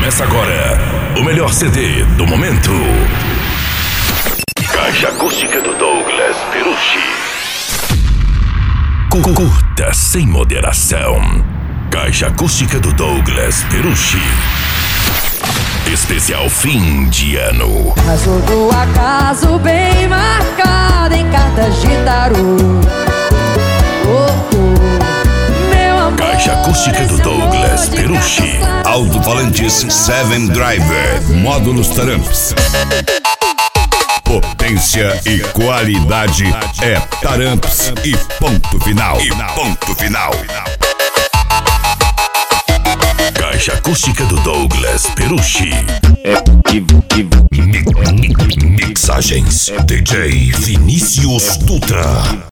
Começa agora o melhor CD do momento. Caixa Acústica do Douglas Perucci. Curta sem moderação. Caixa Acústica do Douglas Perucci. Especial fim de ano. Caso do acaso bem marcado em cartas de tarô. Meu amor, Caixa Acústica do Douglas Perucci. Alto-falantes 7 Driver, módulos Taramps. Potência e qualidade é Taramps e ponto final. Caixa Acústica do Douglas Perucci. Mixagens DJ Vinícius Dutra.